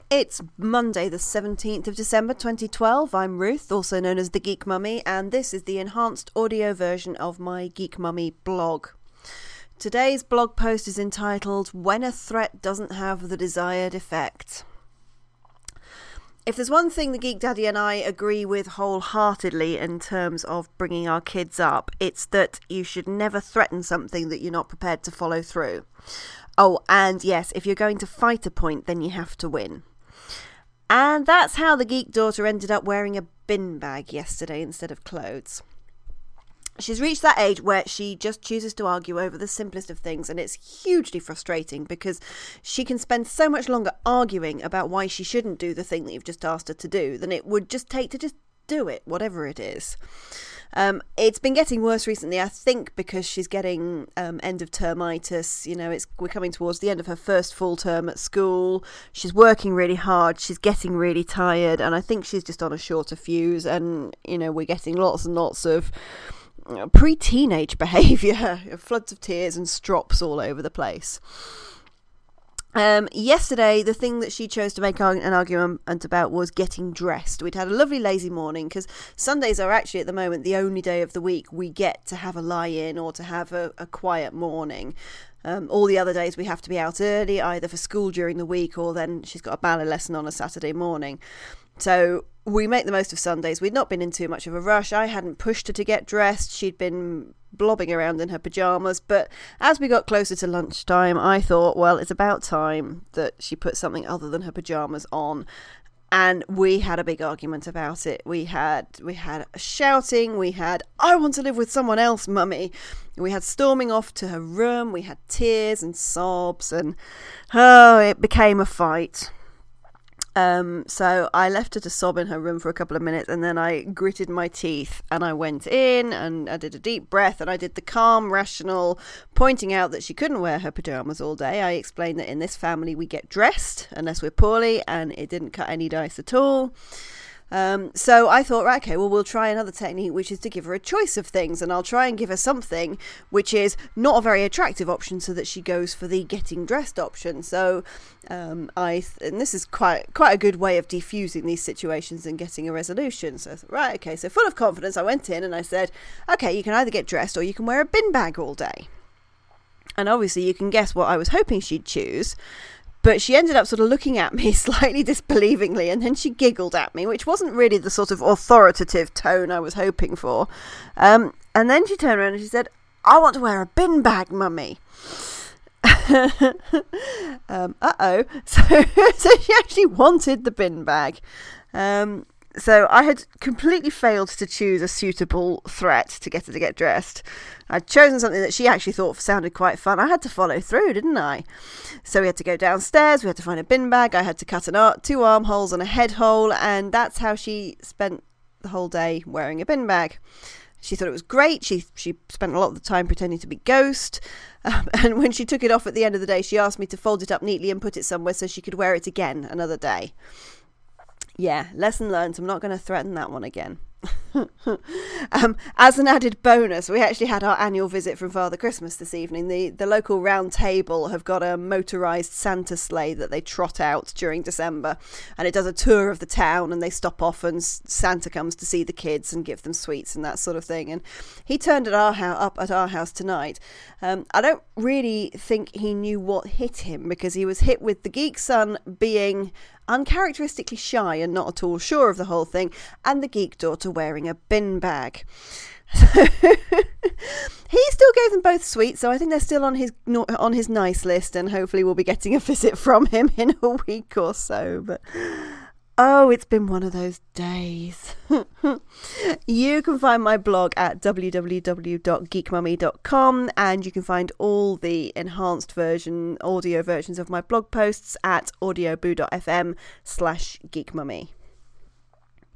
It's Monday the 17th of December 2012. I'm Ruth, also known as the Geek Mummy, and this is the enhanced audio version of my Geek Mummy blog. Today's blog post is entitled When a Threat Doesn't Have the Desired Effect. If there's one thing the Geek Daddy and I agree with wholeheartedly in terms of bringing our kids up, it's that you should never threaten something that you're not prepared to follow through. Oh, and yes, if you're going to fight a point, then you have to win. And that's how the geek daughter ended up wearing a bin bag yesterday instead of clothes. She's reached that age where she just chooses to argue over the simplest of things, and it's hugely frustrating because she can spend so much longer arguing about why she shouldn't do the thing that you've just asked her to do than it would just take to just do it, whatever it is. It's been getting worse recently, I think, because she's getting end of termitis. You know, we're coming towards the end of her first full term at school. She's working really hard. She's getting really tired, and I think she's just on a shorter fuse. And you know, we're getting lots and lots of pre-teenage behaviour, floods of tears and strops all over the place. Yesterday, the thing that she chose to make an argument about was getting dressed. We'd had a lovely lazy morning because Sundays are actually at the moment the only day of the week we get to have a lie-in or to have a quiet morning. All the other days we have to be out early, either for school during the week or then she's got a ballet lesson on a Saturday morning. So we make the most of Sundays. We'd not been in too much of a rush. I hadn't pushed her to get dressed. She'd been blobbing around in her pyjamas. But as we got closer to lunchtime, I thought, well, it's about time that she put something other than her pyjamas on. And we had a big argument about it. We had shouting. We had, I want to live with someone else, mummy. We had storming off to her room. We had tears and sobs. And, it became a fight. So I left her to sob in her room for a couple of minutes, and then I gritted my teeth and I went in and I did a deep breath and I did the calm, rational, pointing out that she couldn't wear her pajamas all day. I explained that in this family we get dressed unless we're poorly, and it didn't cut any dice at all. So I thought, right, okay, well, we'll try another technique, which is to give her a choice of things, and I'll try and give her something which is not a very attractive option so that she goes for the getting dressed option. So and this is quite a good way of defusing these situations and getting a resolution. So I thought, right, okay, so full of confidence, I went in and I said, okay, you can either get dressed or you can wear a bin bag all day. And obviously you can guess what I was hoping she'd choose. But she ended up sort of looking at me slightly disbelievingly, and then she giggled at me, which wasn't really the sort of authoritative tone I was hoping for. And then she turned around and she said, I want to wear a bin bag, mummy. So she actually wanted the bin bag. So I had completely failed to choose a suitable threat to get her to get dressed. I'd chosen something that she actually thought sounded quite fun. I had to follow through, didn't I? So we had to go downstairs, we had to find a bin bag, I had to cut 2 armholes and a head hole, and that's how she spent the whole day wearing a bin bag. She thought it was great. She spent a lot of the time pretending to be Ghost. And when she took it off at the end of the day, she asked me to fold it up neatly and put it somewhere so she could wear it again another day. Yeah, lesson learned. I'm not going to threaten that one again. As an added bonus, we actually had our annual visit from Father Christmas this evening. The local round table have got a motorised Santa sleigh that they trot out during December, and it does a tour of the town, and they stop off and Santa comes to see the kids and give them sweets and that sort of thing. And he turned up at our house tonight. I don't really think he knew what hit him, because he was hit with the geek son being uncharacteristically shy and not at all sure of the whole thing, and the geek daughter wearing a bin bag. He still gave them both sweets, so I think they're still on his nice list, and hopefully we'll be getting a visit from him in a week or so. But oh, it's been one of those days. You can find my blog at www.geekmummy.com, and you can find all the enhanced audio versions of my blog posts at audioboo.fm/geekmummy.